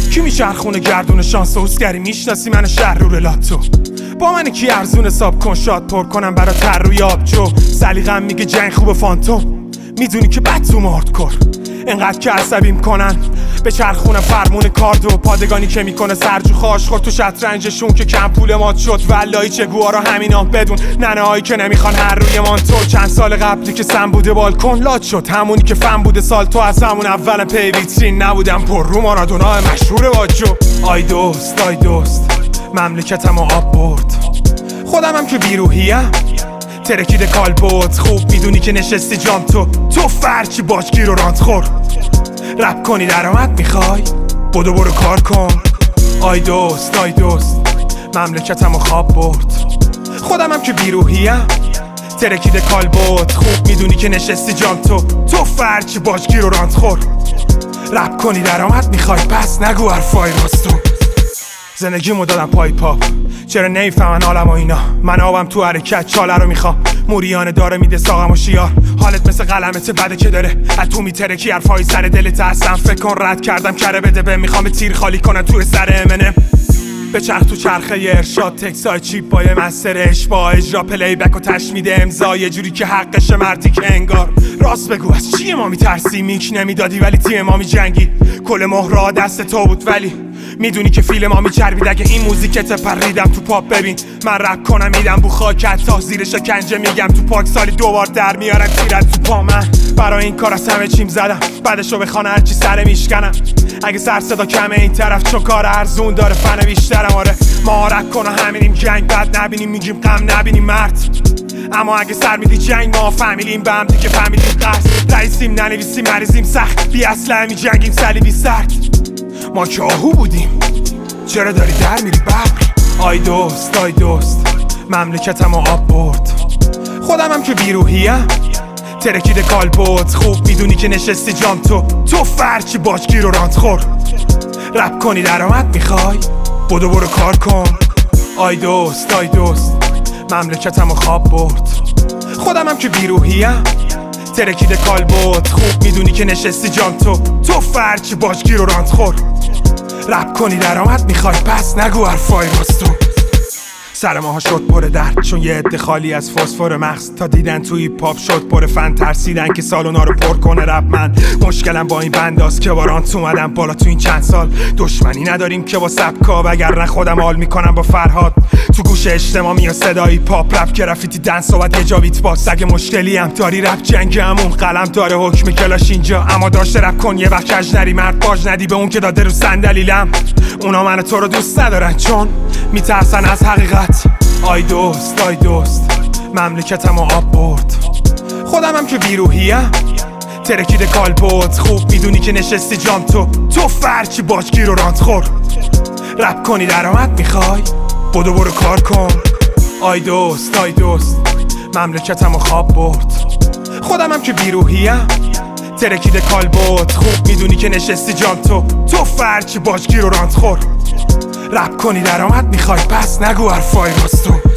کی میچرخونه گردون شانس و حسگری میشناسی من شهر رو لاتو با من کی ارزون حساب کن شاد پر کنم برا تر روی آبجو سلیقم میگه جنگ خوب فانتوم میدونی که بد تو مارد کر انقدر که عصبیم کنن به چرخونه فرمون کارد و پادگانی که میکنه سرجو خاش خورد تو شطرنجشون که کم پول مات شد ولایی چه گوارا همینا بدون ننه هایی که نمیخوان هر روی مانتو چند سال قبلی که سم بوده بالکن لات شد همونی که فن بوده سال تو از همون اول پی ویترین نبودم پر رو مارادونا مشهور واجو آی دوست مملکتم آب برد خودمم که بیروحیم ترکیده کالبوت خوب میدونی که نشستی جام تو فرچی باشگیر رو رانت خور رپ کنی درآمد میخوای بدو برو کار کن آی دوست مملکتم رو خواب برد خودمم که بیروحیم ترکیده کالبوت خوب میدونی که نشستی جام تو فرچی باشگیر رو رانت خور رپ کنی درآمد میخوای پس نگو حرفای راستو زندگیمو دادم پای پاپ چرا نمیفهمن عالم و اینا من آبم تو حرکت چاله رو میخوام موریانه داره میده ساقم و شیار حالت مثل قلمت بده که داره از تو میترکی حرفای سر دلت هستم فکر کن رد کردم کره بده به میخوام به تیر خالی کنم تو سر امنم به چرخ تو چرخه ارشاد تکسای چیپ بای مسترش با اجرا پلی بک و تشمیده امضا یه جوری که حقش مردی که انگار راست بگو از چیه ما میترسی میک نمیدادی ولی تیم ما میجنگی کل مهرا دست تو بود ولی میدونی که فیلم ما میچربید اگه این موزیکت پریدم تو پاپ ببین من رپ کنم میدم بو خاکت تا زیر شکنجه میگم تو پاک سالی دوبار در میارم تیرت تو پا من برای این کار از همه چیم زدم بعدشو بخوانه هرچی سر میشکنم اگه سر صدا کمه این طرف چون کار ارزون داره فن بیشترم آره ما رپ کنه همینیم جنگ بد نبینیم میگیم غم نبینیم مرد اما اگه سر میدی جنگ ما فهمیلیم به هم دیگه فهمیلیم قصد رئیسیم ننویسیم مریضیم سخت بی اصله می جنگیم صلیبی سرد ما که آهو بودیم چرا داری در میری ببر آی دوست مملکتم آب برد خودمم که بیروحیم ترکیده کالبوت خوب میدونی که نشستی جام تو فرچی باشگیر رو رانت خور رپ کنی درآمد میخوای بدو برو کار کن آی دوست مملکتم خواب برد خودمم که بیروحیم ترکیده کالبوت خوب میدونی که نشستی جام تو فرچی باشگیر رو رانت خور رپ کنی درآمد میخوای پس نگو حرفای راستو سر ماها شد پر درد چون یه عده خالی از فسفر مغز تا دیدن توی پاپ شد پر فن ترسیدن که سالونا رو پر کنه رپ من مشکلم با این بنداست که با رانت اومدم بالا تو این چند سال دشمنی نداریم که با سبکا وگرنه خودم حال میکنم با فرهاد تو گوش اجتماع میاد صدایی پاپ رپ گرافیتی دنس صحبت یه جا بیت باکس اگه مشکلی هم داری رپ جنگ همون قلم داره حکم کلاش اینجا اما داشته رپ کن یه وقت کج نری مرد باج ندی به اون که داده رو صندلیلم اونا من تو رو دوست ندارن چون میترسن از حقیقت آی دوست مملکتم آب برد خودمم که بیروحیم ترکیده کالبوت خوب میدونی که نشستی جام تو فرچی باشگیر رو رانت خور رپ کنی درآمد میخوای بدو برو کار کن آی دوست مملکتم خواب برد خودمم که بیروحیم ترکیده کالبوت خوب میدونی که نشستی جام تو فرچی باشگیر رو رانت خور رپ کنی درآمد میخوای پس نگو حرفای راستو